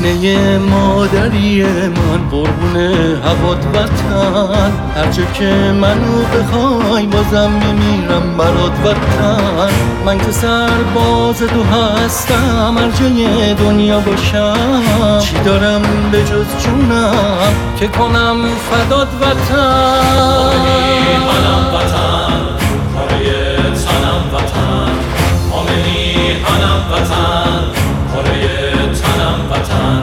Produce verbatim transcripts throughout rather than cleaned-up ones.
سینه مادری من قربون هوات وطن، هرچه که منو بخوای بازم میمیرم برات وطن. من که سرباز تو هستم هرجای دنیا باشم، چی دارم به جز جونم که کنم فدات وطن. منم وطن کاره تنم وطن، آمنی منم وطن کاره تنم وطن.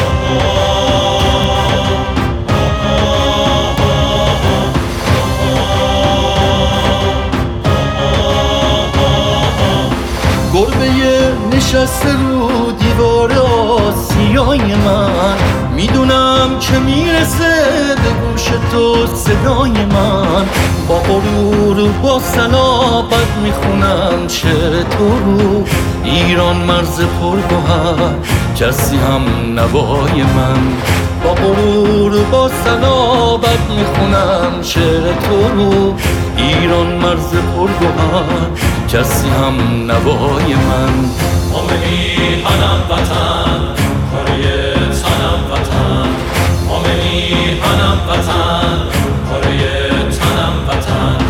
گربه نشسته رو دیوار آسیای من، میدونم که میرسه به گوش تو صدای من. با غرور و با صلابت میخونم شعر تو رو، ایران مرز پرگوهر کسی هم نوای من. با غرور و با صلابت میخونم شعر تو رو، ایران مرز پرگوهر کسی هم نوای من. آمنی منم وطن کاره تنم وطن، آمنی منم وطن کاره تنم وطن.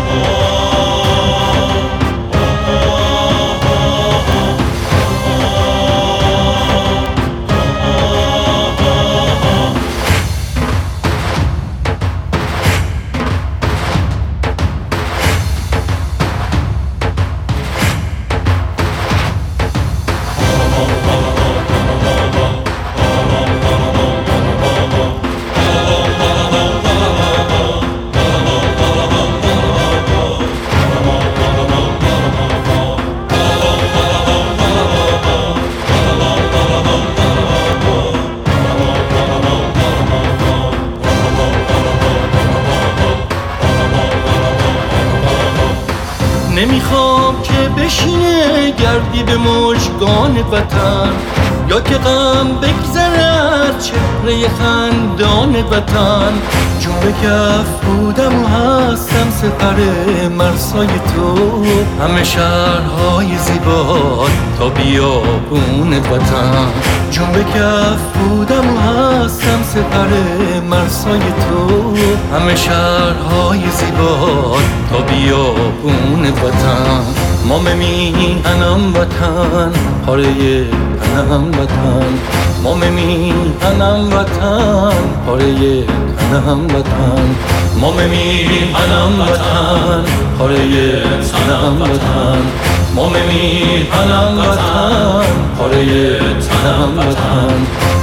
نمیخوام که بشینه گردی به مژگان وطن، یا که غم بگذره از چهره خندان وطن. جون به کف بودم و هستم سپر مرسای تو، همه شهرهای زیبا تا بیابون وطن. جون به کف بودم و هستم سپر مرسای تو، همه شهرهای زیبا تا بیابون وطن. ما میهنم وطن پاره تنم وطن، ما میهنم وطن پاره تنم وطن، ما میهنم وطن پاره تنم وطن، ما میهنم وطن پاره تنم وطن.